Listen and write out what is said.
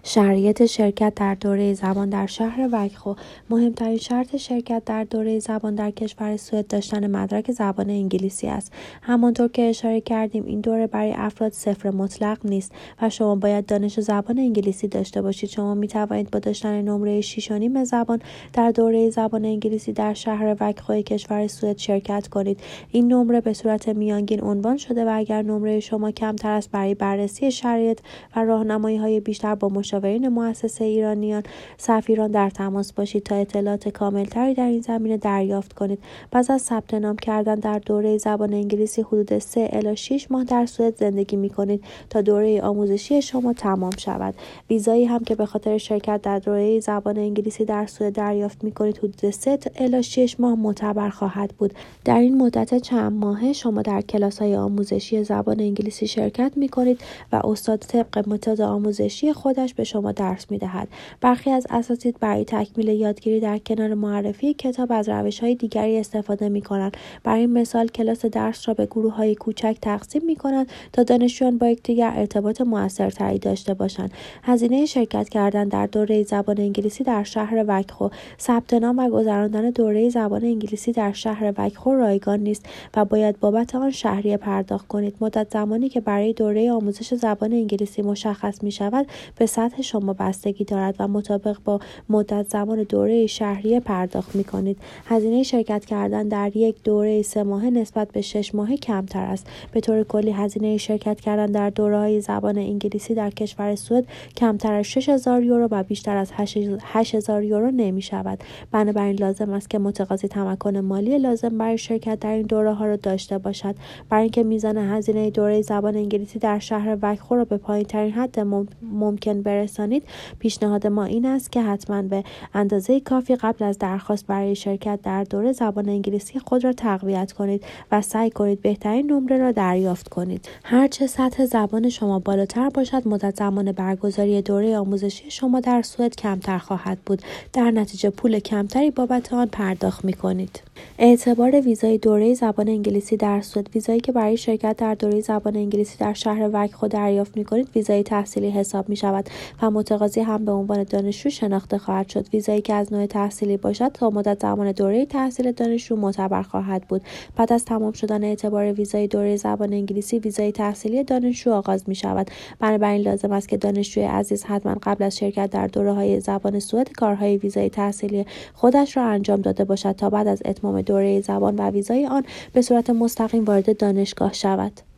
شرایط شرکت در دوره زبان در شهر وکخو. مهمترین شرط شرکت در دوره زبان در کشور سوئد داشتن مدرک زبان انگلیسی است. همانطور که اشاره کردیم این دوره برای افراد صفر مطلق نیست و شما باید دانش زبان انگلیسی داشته باشید. شما می توانید با داشتن نمره 6.5 زبان در دوره زبان انگلیسی در شهر وکخو کشور سوئد شرکت کنید. این نمره به صورت میانگین عنوان شده و اگر نمره شما کمتر است برای بررسی شرایط و راهنمایی‌های بیشتر با مشاورین مؤسسه ایرانیان سفیران در تماس باشید تا اطلاعات کاملتری در این زمینه دریافت کنید. پس از ثبت نام کردن در دوره زبان انگلیسی حدود 3 الی 6 ماه در سوئد زندگی می‌کنید تا دوره آموزشی شما تمام شود. ویزایی هم که به خاطر شرکت در دوره زبان انگلیسی در سوئد دریافت می‌کنید حدود 3 الی 6 ماه معتبر خواهد بود. در این مدت چند ماهه شما در کلاس‌های آموزشی زبان انگلیسی شرکت می‌کنید و استاد طبق متد آموزشی خودش به شما درس می‌دهد. برخی از اساتید برای تکمیل یادگیری در کنار معرفی کتاب از روش‌های دیگری استفاده می‌کنند. برای مثال کلاس درس را به گروه‌های کوچک تقسیم می‌کنند تا دانشجویان با یکدیگر ارتباط مؤثرتری داشته باشند. هزینه شرکت کردن در دوره زبان انگلیسی در شهر وکخو. ثبت نام و گذراندن دوره زبان انگلیسی در شهر وکخو رایگان نیست و باید بابت آن شهریه پرداخت کنید. مدت زمانی که برای دوره آموزش زبان انگلیسی مشخص می شود به سطح شما بستگی دارد و مطابق با مدت زمان دوره شهریه پرداخت می کنید. هزینه شرکت کردن در یک دوره 3 ماهه نسبت به 6 ماهه کمتر است. به طور کلی هزینه شرکت کردن در دوره‌های زبان انگلیسی در کشور سوئد کمتر از 6000 یورو و بیشتر از 8000 یورو نمی شود. بنابراین لازم است که متقاضی تمکن مالی لازم برای شرکت در این دوره‌ها را داشته باشد. برای اینکه میزان هزینه دوره زبان انگلیسی در شهر وکخو را به پایین‌ترین حد ممکن برسانید، پیشنهاد ما این است که حتما به اندازه کافی قبل از درخواست برای شرکت در دوره زبان انگلیسی خود را تقویت کنید و سعی کنید بهترین نمره را دریافت کنید. هرچه سطح زبان شما بالاتر باشد، مدت زمان برگزاری دوره آموزشی شما در سوئد کمتر خواهد بود. در نتیجه پول کمتری بابت آن پرداخت می‌کنید. اعتبار ویزای دوره زبان انگلیسی در سوئد. ویزایی که برای شرکت در دوره زبان انگلیسی در شهر وکخو دریافت می‌کنید ویزای تحصیلی حساب می‌شود و متقاضی هم به عنوان دانشجو شناخته خواهد شد. ویزایی که از نوع تحصیلی باشد تا مدت زمان دوره تحصیل دانشجو معتبر خواهد بود. بعد از تمام شدن اعتبار ویزای دوره زبان انگلیسی ویزای تحصیلی دانشجو آغاز می‌شود. بنابراین لازم است که دانشجوی عزیز حتما قبل از شرکت در دوره‌های زبان سوئد کارهای ویزای تحصیلی خودش را انجام داده باشد تا بعد از اتمام دوره زبان و ویزای آن به صورت مستقیم وارد دانشگاه شود.